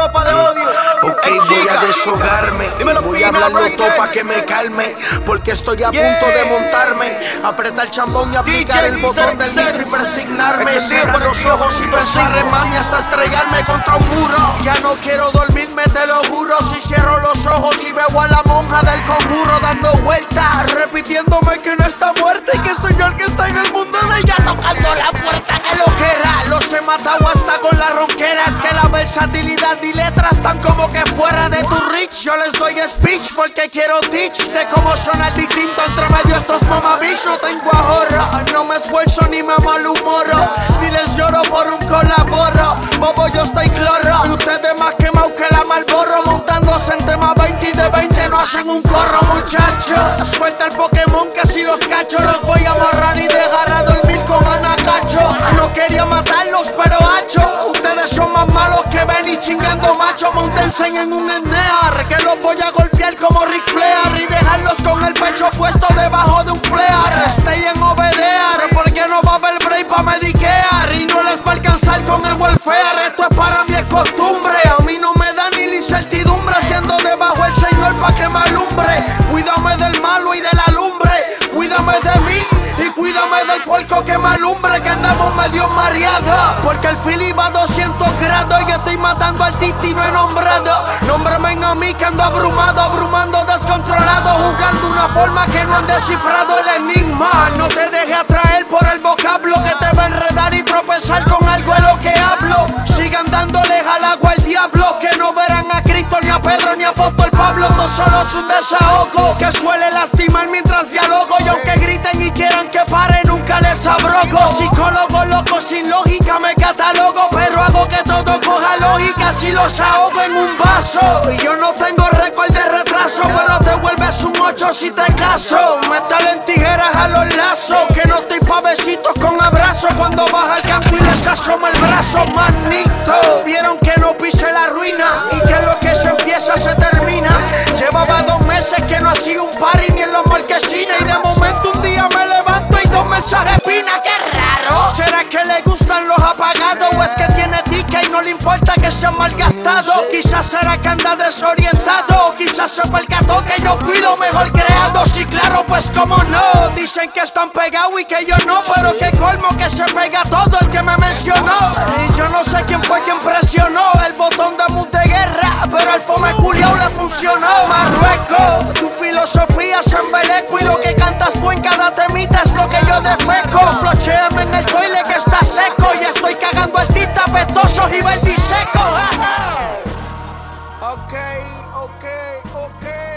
tropa de odio. Ok, voy a deshogarme. Voy a hablarlo todo pa' que me calme, porque estoy a punto de montarme. Aprieta el chambón y aplicar el botón del nitro y persignarme. Cierra los ojos y besarme, mami, hasta estrellarme contra un muro. Ya no quiero dormirme, te lo juro. Si cierro los ojos y veo a la monja del conjuro dando vueltas, repitiéndome que no está muerta y que soy yo el que está en el mundo de ella tocando la puerta. Que lo que era, los he matado hasta con las ronqueras. Que la versatilidad y letras están como que fuera de tu reach. Yo les doy speech porque quiero teach de cómo sonar distinto entre medio estos mamabichos. No tengo ahorro, no me esfuerzo ni me malhumoro, ni les lloro por un colaboro. Bobo, yo estoy cloro y ustedes más quemados que la Marlboro, montándose en tema 20 y de 20 no hacen un corro, muchacho. Suelta el Pokémon que si los cacho los voy a amarrar y dejar a dormir con Anacacho. No quería matarlos pero hacho, ustedes son más malos que ven y chingando macho. Montense en un Enear que los voy a golpear como Ric Flair y dejarlos con el pecho puesto debajo de un flare. Stay en obedear porque no va a haber break pa' mediquear y no les va a alcanzar con el welfare. Esto es para mí, es costumbre, a mí no me da ni la incertidumbre siendo debajo el Señor pa' que me alumbre. Cuídame del malo y de la lumbre, cuídame de mí y cuídame del puerco que me alumbre, que andamos medio mareados porque el Philly va a 200 grados y estoy matando al Titi no he nombrado. Nómbrame a mí que ando abrumado, abrumando descontrolado, jugando una forma que no han descifrado el enigma. No te dejes atraer por el vocablo que te va a enredar y tropezar con algo de lo que hablo. Sigan dándoles al agua al diablo, que no verán a Cristo ni a Pedro ni a Apóstol Pablo. Esto solo es un desahogo que suele lastimar mientras dialogo, y aunque griten y quieran que pare nunca les abrogo. Psicólogo loco sin lógica me catalogo, pero hago que todo coja lógica si los ahogo en un vaso. Y yo no tengo récord de retraso, pero te vuelves un 8 si te caso. Métale en tijeras a los lazos, que no estoy pa' besitos con abrazos. Cuando baja el campo y les asoma el brazo, manito. Vieron que no pise la ruina y que lo que se empieza se termina. Llevaba 2 meses que no hacía un party ni en los marquesines, y de momento un día me levanto y 2 mensajes pina. ¡Qué raro! ¿Será que le gustan los apagados o es que tiene ticket y no le importa que sean malgastados? Quizás será que anda desorientado, o quizás se percató que yo fui lo mejor creado. Sí, claro, pues cómo no. Dicen que están pegados y que yo no, pero qué colmo que se pega todo el que me mencionó. Y yo no sé quién fue quien presionó el botón de mute guerra, pero al fome culiao le funcionó. Marruecos, tu filosofía se embeleco y lo que cantas tú en cada temita es lo que yo defeco. Flochéame en el toile que está seco y estoy cagando artistas pestosos y verdisecos. Ok.